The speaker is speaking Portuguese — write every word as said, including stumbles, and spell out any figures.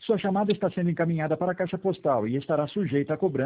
Sua chamada está sendo encaminhada para a caixa postal e estará sujeita a cobrança